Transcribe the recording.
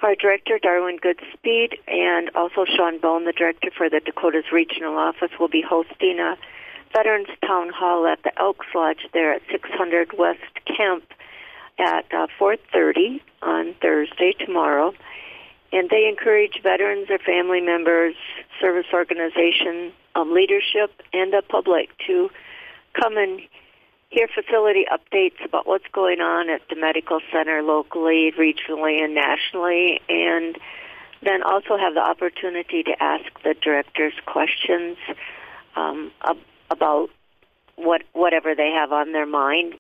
Our director, Darwin Goodspeed, and also Sean Bone, the director for the Dakotas Regional Office, will be hosting a Veterans Town Hall at the Elks Lodge there at 600 West Kemp at 4:30 on Thursday, tomorrow. And they encourage veterans, their family members, service organization leadership, and the public to come and hear facility updates about what's going on at the medical center locally, regionally, and nationally, and then also have the opportunity to ask the directors questions about whatever they have on their mind.